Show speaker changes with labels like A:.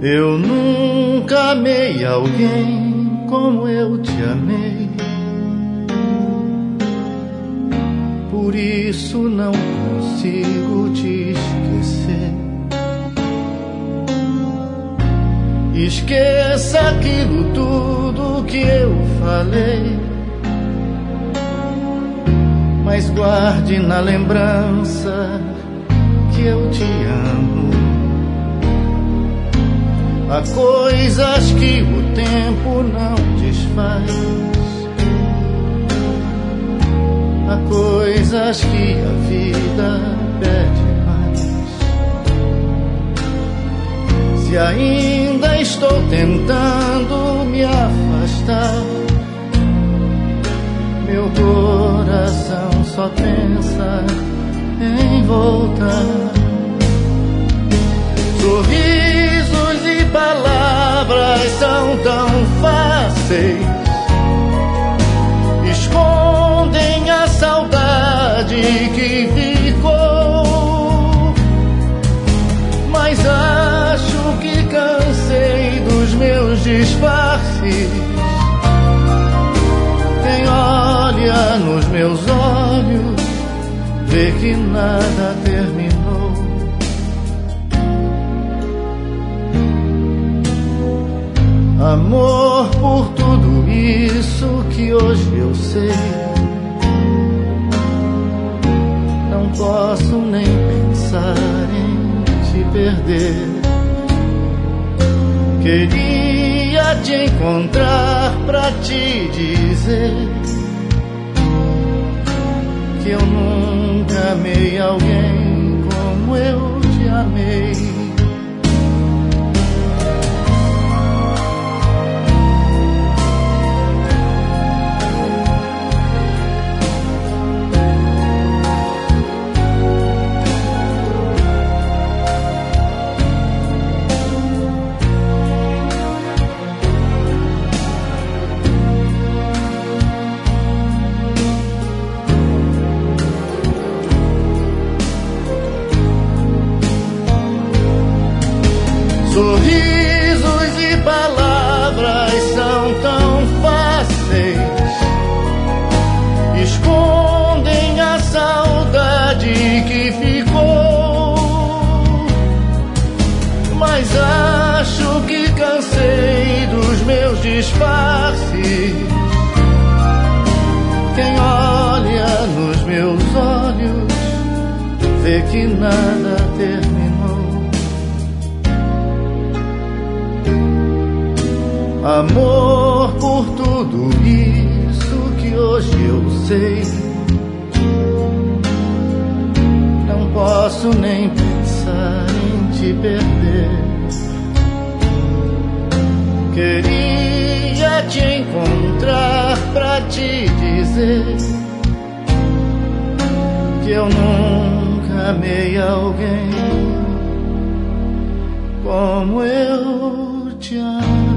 A: Eu nunca amei alguém como eu te amei. Por isso não consigo te esquecer. Esqueça aquilo tudo que eu falei, mas guarde na lembrança que eu te amo. Há coisas que o tempo não desfaz, há coisas que a vida pede mais. Se ainda estou tentando me afastar, meu coração só pensa em voltar. Sorrisos e palavras são tão fáceis, escondem a saudade que ficou. Mas acho que cansei dos meus disfarces. Quem olha nos meus olhos vê que nada terminou. Amor, por tudo isso que hoje eu sei, não posso nem pensar em te perder. Queria te encontrar pra te dizer que eu nunca amei alguém como eu te amei. Sorrisos e palavras são tão fáceis, escondem a saudade que ficou. Mas acho que cansei dos meus disfarces. Quem olha nos meus olhos vê que nada terminou. Amor, por tudo isso que hoje eu sei, não posso nem pensar em te perder. Queria te encontrar pra te dizer que eu nunca amei alguém como eu te amo.